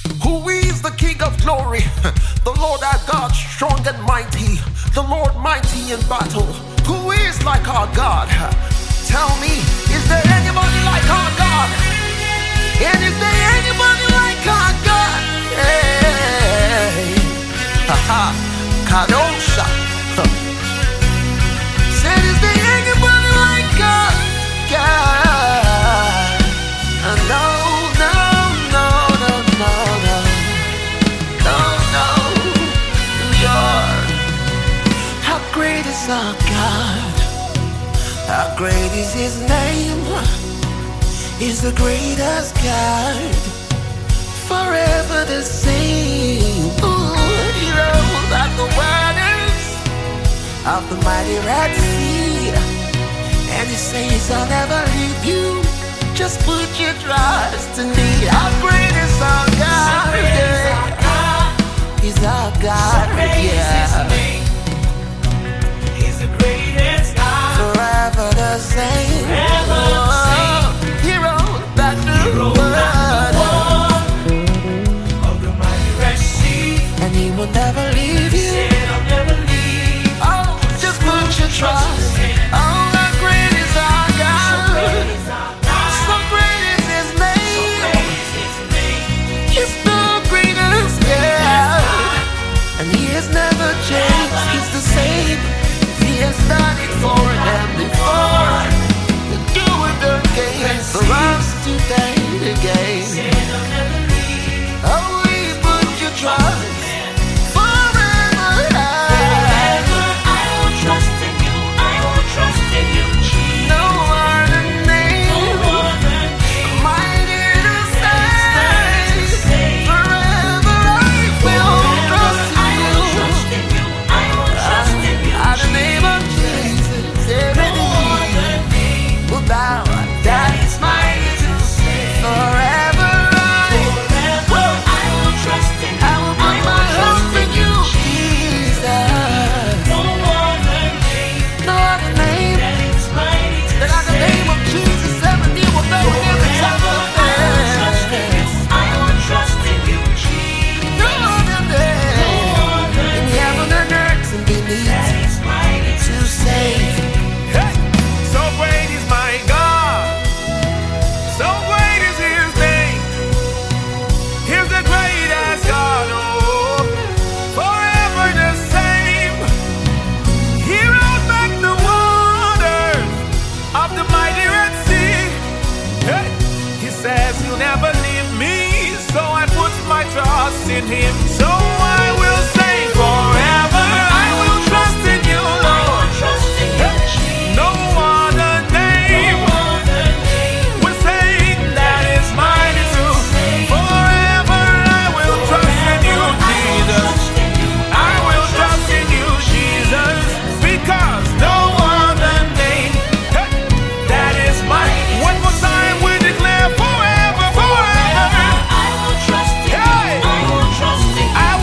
Who is the King of glory? The Lord our God, strong and mighty, the Lord mighty in battle. Who is like our God? Tell me, is there anybody like our God? And is there anybody like our God? Hey, haha, Kadosha. Said, is there anybody like God? God. No, no, no, no, no, no, no, no, Lord. How great is our God? How great is His name? He's the greatest God, forever the same. Ooh, He rose out the waters of the mighty Red Sea, and He says, I'll never leave you. Just put your trust in me. How great is our God? He's our God. Yeah. He's the greatest God. Forever the same. He wrote that new word Of the mighty Red Sea. and He will never leave you. Said I'll never leave. Oh, just put your trust. Oh, how great is our God. So great is His name. He's the greatest, yeah. And He has never changed. He's the same. He has done it for them before. To do it again for us today again. Oh, we put your trust forever. I will trust in you. I will trust in you, Jesus. No other name, mighty to save. Forever I will trust in you. I will trust in you. At the name of Jesus, every knee will bow. That is mighty to save. Forever I will trust in you. I will put my hope in you, Jesus. No other name No other name that is mighty to than at the name of Jesus. Every knee will bow and every tongue will confess. I will trust in you, Jesus. No other name in heaven and earth and beneath That is mighty to save. Hey, so great is my God, so great is His name. He's the greatest God, oh, forever the same. He rolled back the waters of the mighty Red Sea. Hey, He says He'll never leave me, so I put my trust in Him. So I will say forever, I will trust in you, Lord. trust in you, Jesus. No other name will say that is mighty too. Forever I will trust in you, Jesus. I will trust in you, Jesus, because no other name that is mighty. One more time we declare forever, forever. I will trust in you. Hey, I will trust in you. I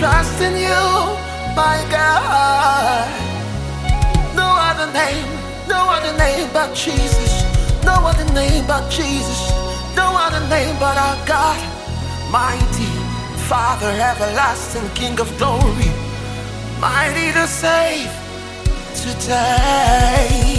trust in you, my God. No other name, no other name but Jesus. No other name but Jesus. No other name but our God. Mighty Father, everlasting King of glory, mighty to save today.